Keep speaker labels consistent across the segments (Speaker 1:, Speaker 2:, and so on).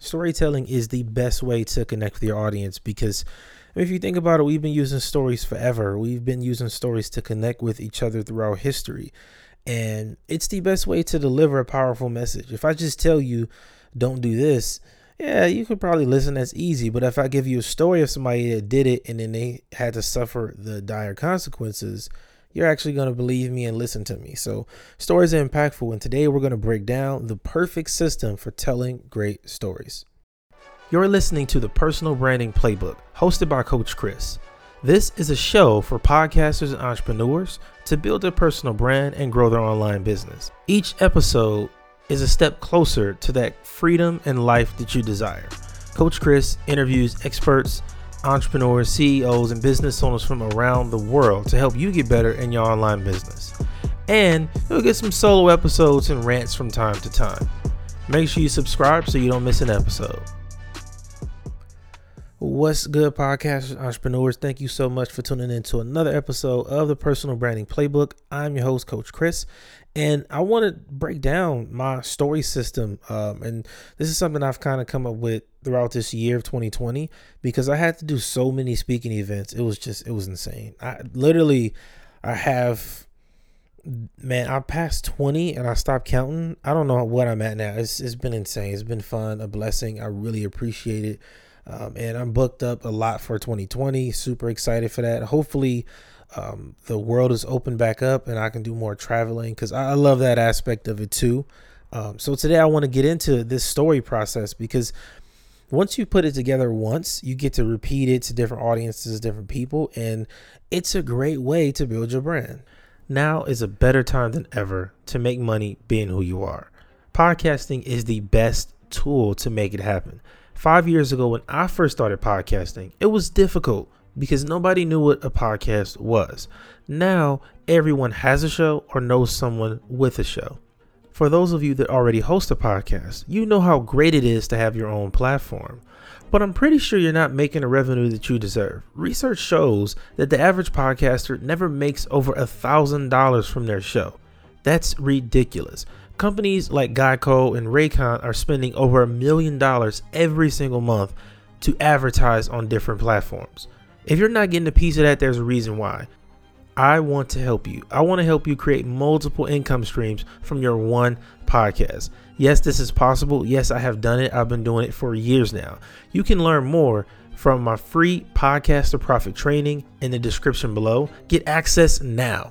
Speaker 1: Storytelling is the best way to connect with your audience because if you think about it, we've been using stories forever. We've been using stories to connect with each other throughout history. And it's the best way to deliver a powerful message. If I just tell you, don't do this, yeah, you could probably listen. That's easy. But if I give you a story of somebody that did it and then they had to suffer the dire consequences, you're actually going to believe me and listen to me. So stories are impactful. And today we're going to break down the perfect system for telling great stories. You're listening to the Personal Branding Playbook, hosted by Coach Chris. This is a show for podcasters and entrepreneurs to build their personal brand and grow their online business. Each episode is a step closer to that freedom and life that you desire. Coach Chris interviews experts, entrepreneurs, CEOs, and business owners from around the world to help you get better in your online business. And you'll get some solo episodes and rants from time to time. Make sure you subscribe so you don't miss an episode. What's good, podcasters, entrepreneurs? Thank you so much for tuning in to another episode of the Personal Branding Playbook. I'm your host, Coach Chris, and I want to break down my story system. And this is something I've kind of come up with throughout this year of 2020 because I had to do so many speaking events. It was insane. I passed 20 and I stopped counting. I don't know what I'm at now. It's been insane. It's been fun, a blessing. I really appreciate it. And I'm booked up a lot for 2020. Super excited for that. Hopefully, the world is open back up and I can do more traveling because I love that aspect of it too. So today I want to get into this story process because once you put it together once, you get to repeat it to different audiences, different people, and it's a great way to build your brand. Now is a better time than ever to make money being who you are. Podcasting is the best tool to make it happen. 5 years ago, when I first started podcasting, it was difficult because nobody knew what a podcast was. Now, everyone has a show or knows someone with a show. For those of you that already host a podcast, you know how great it is to have your own platform. But I'm pretty sure you're not making the revenue that you deserve. Research shows that the average podcaster never makes over $1,000 from their show. That's ridiculous. Companies like Geico and Raycon are spending over $1 million every single month to advertise on different platforms. If you're not getting a piece of that, there's a reason why. I want to help you. I want to help you create multiple income streams from your one podcast. Yes, this is possible. Yes, I have done it. I've been doing it for years now. You can learn more from my free Podcaster Profit training in the description below. Get access now.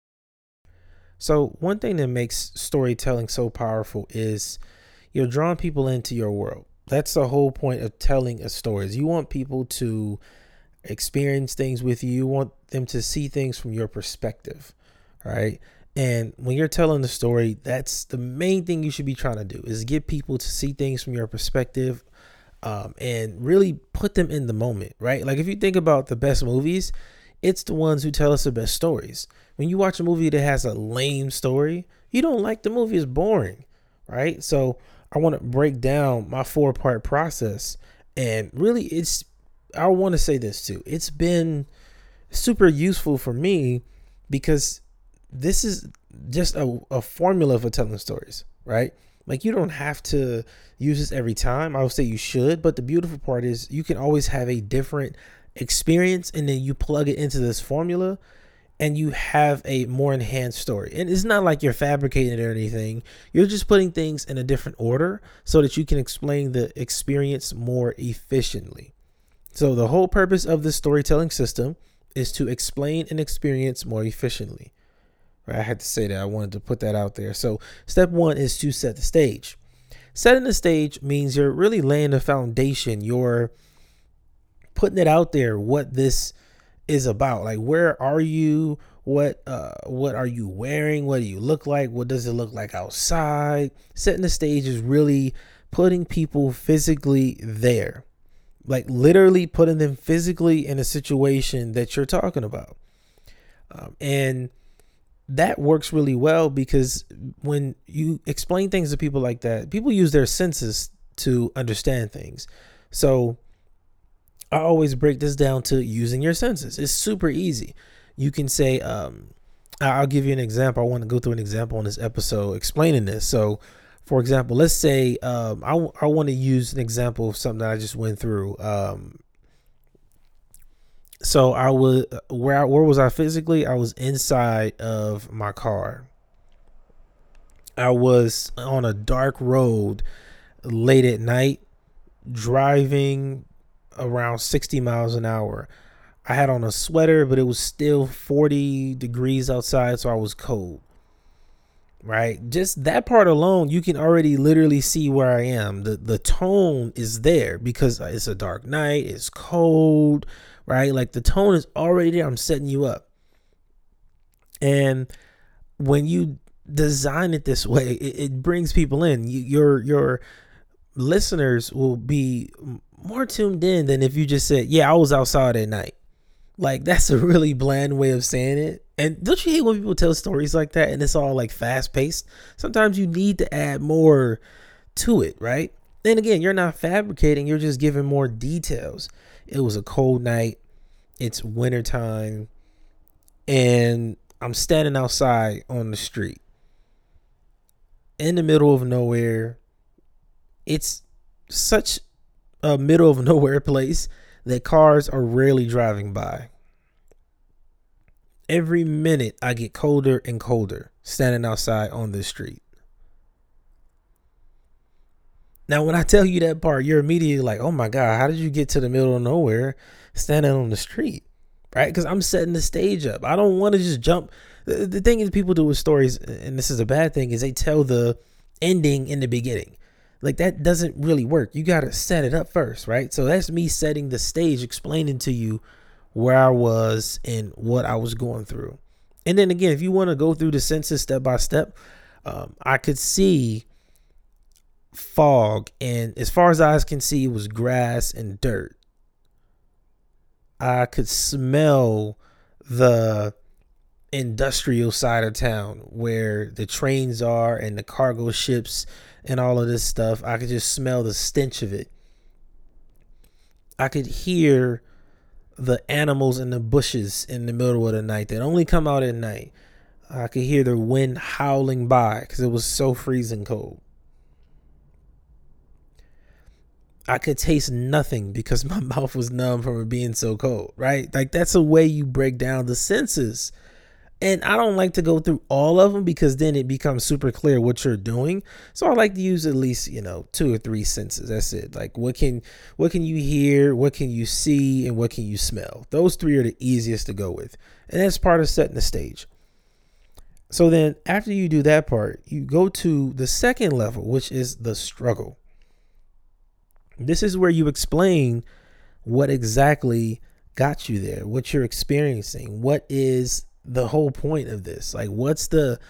Speaker 1: So one thing that makes storytelling so powerful is you're drawing people into your world. That's the whole point of telling a story. Is you want people to experience things with you. You want them to see things from your perspective, right? And when you're telling the story, that's the main thing you should be trying to do is get people to see things from your perspective and really put them in the moment, right? Like if you think about the best movies, it's the ones who tell us the best stories. When you watch a movie that has a lame story, you don't like the movie. It's boring, right? So I want to break down my 4-part process. And really, I want to say this too. It's been super useful for me because this is just a formula for telling stories, right? Like you don't have to use this every time. I would say you should, but the beautiful part is you can always have a different experience and then you plug it into this formula and you have a more enhanced story. And it's not like you're fabricating it or anything. You're just putting things in a different order so that you can explain the experience more efficiently. So the whole purpose of this storytelling system is to explain an experience more efficiently. Right? I had to say that. I wanted to put that out there. So step 1 is to set the stage. Setting the stage means you're really laying the foundation. You're putting it out there what this is about. Like, where are you? What are you wearing? What do you look like? What does it look like outside? Setting the stage is really putting people physically there. Like literally putting them physically in a situation that you're talking about. And that works really well because when you explain things to people like that, people use their senses to understand things. So I always break this down to using your senses. It's super easy. You can say, I'll give you an example. I want to go through an example on this episode explaining this. So For example, let's say I want to use an example of something that I just went through. So I was where was I physically? I was inside of my car. I was on a dark road late at night, driving around 60 miles an hour. I had on a sweater, but it was still 40 degrees outside, so I was cold. Right? Just that part alone, you can already literally see where I am. The tone is there because it's a dark night, it's cold, right? Like the tone is already there. I'm setting you up. And when you design it this way, it brings people in. Your listeners will be more tuned in than if you just said, yeah, I was outside at night. Like, that's a really bland way of saying it. And don't you hate when people tell stories like that and it's all like fast paced? Sometimes you need to add more to it, right? Then again, you're not fabricating, you're just giving more details. It was a cold night, it's wintertime, and I'm standing outside on the street in the middle of nowhere. It's such a middle of nowhere place that cars are rarely driving by. Every minute I get colder and colder standing outside on the street. Now, when I tell you that part, you're immediately like, oh my God, how did you get to the middle of nowhere standing on the street? Right? Because I'm setting the stage up. I don't want to just jump. The thing is, people do with stories, and this is a bad thing, is they tell the ending in the beginning. Like, that doesn't really work. You got to set it up first, right? So that's me setting the stage, explaining to you where I was and what I was going through. And then again, if you want to go through the census step by step, I could see fog, and as far as eyes can see, it was grass and dirt. I could smell the industrial side of town where the trains are and the cargo ships and all of this stuff. I could just smell the stench of it. I could hear the animals in the bushes in the middle of the night that only come out at night. I could hear the wind howling by because it was so freezing cold. I could taste nothing because my mouth was numb from it being so cold, right? Like, that's a way you break down the senses. And I don't like to go through all of them because then it becomes super clear what you're doing. So I like to use at least, 2 or 3 senses. That's it. Like, what can you hear? What can you see? And what can you smell? Those 3 are the easiest to go with. And that's part of setting the stage. So then after you do that part, you go to the second level, which is the struggle. This is where you explain what exactly got you there, what you're experiencing, what is the whole point of this. Like, what's the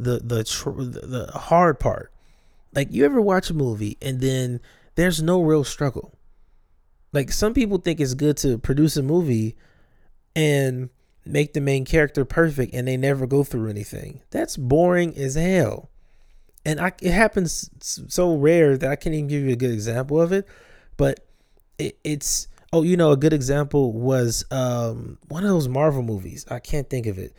Speaker 1: hard part? Like, you ever watch a movie and then there's no real struggle? Like, some people think it's good to produce a movie and make the main character perfect and they never go through anything. That's boring as hell. And it happens so rare that I can't even give you a good example of it. But it's a good example was one of those Marvel movies. I can't think of it.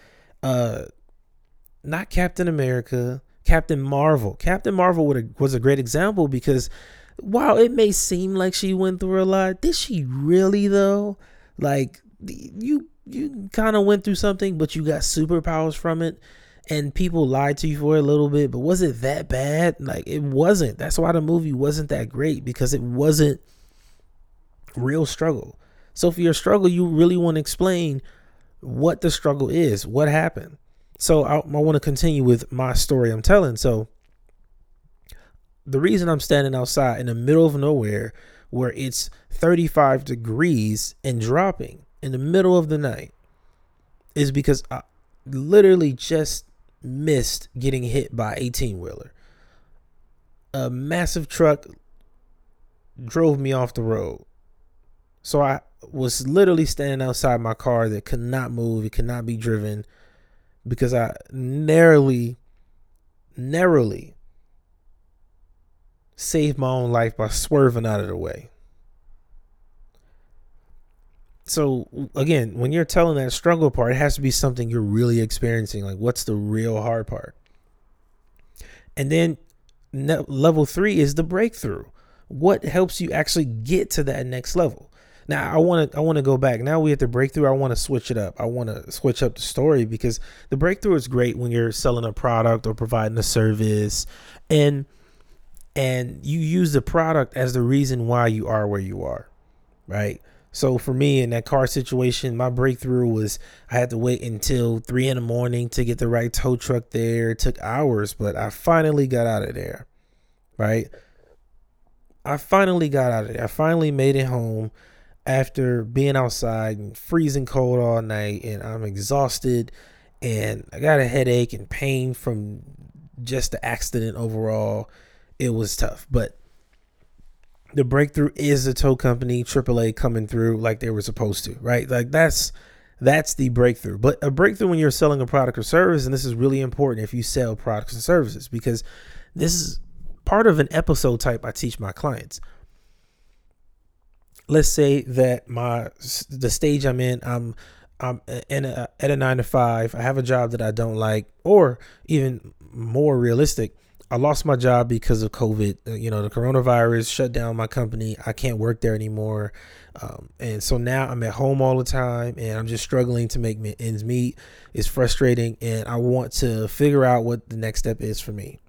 Speaker 1: Not Captain America, Captain Marvel. Captain Marvel was a great example because while it may seem like she went through a lot, did she really though? Like, you kind of went through something, but you got superpowers from it. And people lied to you for a little bit, but was it that bad? Like, it wasn't. That's why the movie wasn't that great, because it wasn't real struggle. So for your struggle, you really want to explain what the struggle is, what happened. So I want to continue with my story I'm telling. So the reason I'm standing outside in the middle of nowhere where it's 35 degrees and dropping in the middle of the night is because I literally just missed getting hit by an 18-wheeler. A massive truck drove me off the road. So I was literally standing outside my car that could not move. It could not be driven because I narrowly saved my own life by swerving out of the way. So again, when you're telling that struggle part, it has to be something you're really experiencing. Like, what's the real hard part? And then Level 3 is the breakthrough. What helps you actually get to that next level? Now I want to go back. Now we at the breakthrough. I want to switch it up. I want to switch up the story, because the breakthrough is great when you're selling a product or providing a service, and you use the product as the reason why you are where you are, right? So for me, in that car situation, my breakthrough was I had to wait until 3 a.m. to get the right tow truck there. It took hours, but I finally got out of there, right? I finally got out of there. I finally made it home after being outside and freezing cold all night, and I'm exhausted, and I got a headache and pain from just the accident overall. It was tough, but the breakthrough is the tow company, AAA, coming through like they were supposed to, right? Like that's the breakthrough. But a breakthrough when you're selling a product or service, and this is really important if you sell products and services, because this is part of an episode type I teach my clients. Let's say that the stage I'm in, I'm at a 9 to 5. I have a job that I don't like, or even more realistic, I lost my job because of COVID. The coronavirus shut down my company. I can't work there anymore. And so now I'm at home all the time, and I'm just struggling to make ends meet. It's frustrating, and I want to figure out what the next step is for me.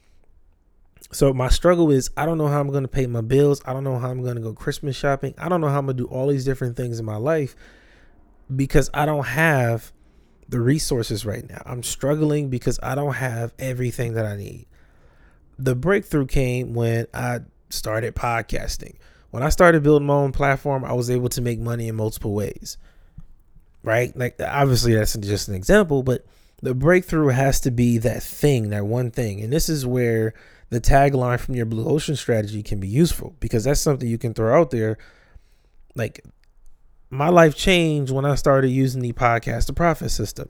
Speaker 1: So my struggle is, I don't know how I'm going to pay my bills. I don't know how I'm going to go Christmas shopping. I don't know how I'm going to do all these different things in my life, because I don't have the resources right now. I'm struggling because I don't have everything that I need. The breakthrough came when I started podcasting. When I started building my own platform, I was able to make money in multiple ways, right? Like, obviously that's just an example, but the breakthrough has to be that thing, that one thing. And this is where the tagline from your Blue Ocean strategy can be useful, because that's something you can throw out there. Like, my life changed when I started using the Podcast to Profit system.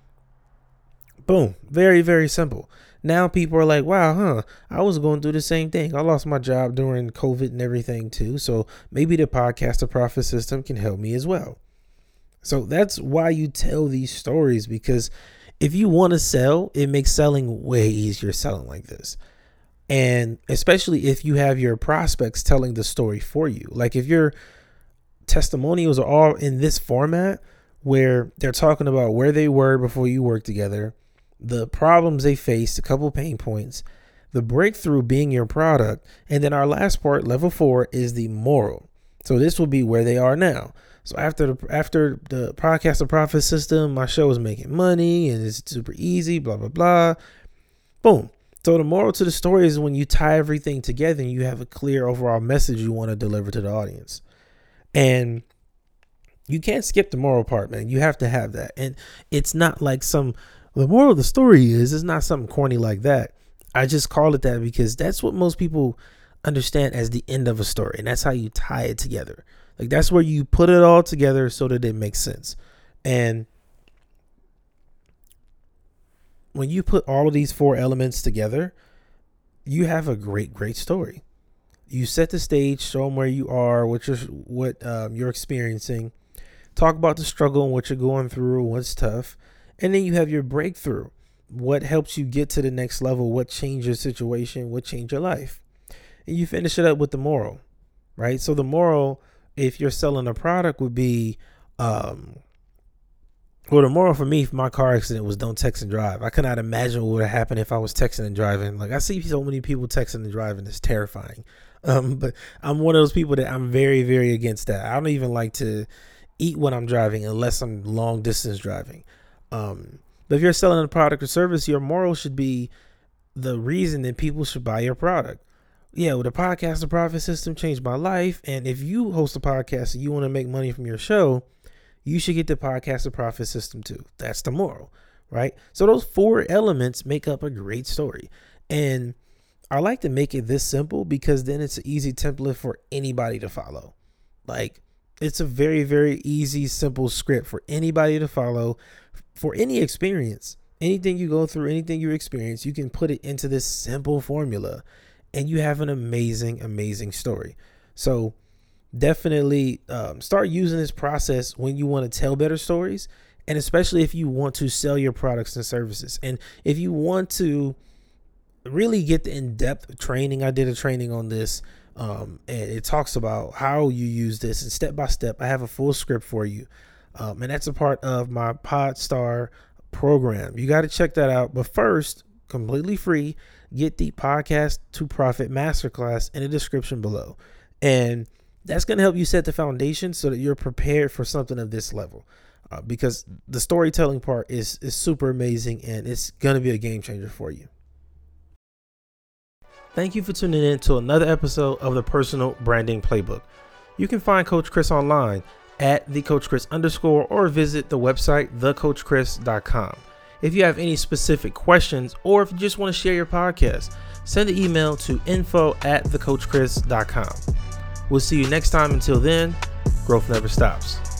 Speaker 1: Boom. Very, very simple. Now people are like, wow, I was going through the same thing. I lost my job during COVID and everything too. So maybe the Podcast to Profit system can help me as well. So that's why you tell these stories, because if you want to sell, it makes selling way easier selling like this. And especially if you have your prospects telling the story for you. Like, if your testimonials are all in this format where they're talking about where they were before you worked together, the problems they faced, a couple pain points, the breakthrough being your product, and then our last part, level 4, is the moral. So this will be where they are now. So after the Podcast to Profit system, my show is making money and it's super easy, blah, blah, blah. Boom. So the moral to the story is when you tie everything together and you have a clear overall message you want to deliver to the audience. And you can't skip the moral part, man. You have to have that. And it's not like the moral of the story is, it's not something corny like that. I just call it that because that's what most people understand as the end of a story. And that's how you tie it together. Like, that's where you put it all together so that it makes sense. And when you put all of these 4 elements together, you have a great, great story. You set the stage, show them where you are, what you're experiencing, talk about the struggle and what you're going through, what's tough. And then you have your breakthrough. What helps you get to the next level? What changed your situation? What changed your life? And you finish it up with the moral, right? So the moral, if you're selling a product, would be, the moral for me for my car accident was don't text and drive. I could not imagine what would have happened if I was texting and driving. Like, I see so many people texting and driving. It's terrifying. But I'm one of those people that I'm very, very against that. I don't even like to eat when I'm driving unless I'm long distance driving. But if you're selling a product or service, your moral should be the reason that people should buy your product. Yeah, well, the Podcast to Profit system changed my life. And if you host a podcast and you want to make money from your show, you should get the Podcast to Profit system too. That's the moral, right? So those 4 elements make up a great story. And I like to make it this simple because then it's an easy template for anybody to follow. Like, it's a very, very easy, simple script for anybody to follow for any experience. Anything you go through, anything you experience, you can put it into this simple formula and you have an amazing, amazing story. So definitely start using this process when you want to tell better stories, and especially if you want to sell your products and services. And if you want to really get the in-depth training. I did a training on this, and it talks about how you use this and step by step. I have a full script for you, and that's a part of my Podstar program. You got to check that out. But first, completely free, get the Podcast to Profit Masterclass in the description below. And that's going to help you set the foundation so that you're prepared for something of this level, because the storytelling part is super amazing, and it's going to be a game changer for you. Thank you for tuning in to another episode of the Personal Branding Playbook. You can find Coach Chris online at @thecoachchris_ or visit the website thecoachchris.com. If you have any specific questions, or if you just want to share your podcast, send an email to info@thecoachchris.com. We'll see you next time. Until then, growth never stops.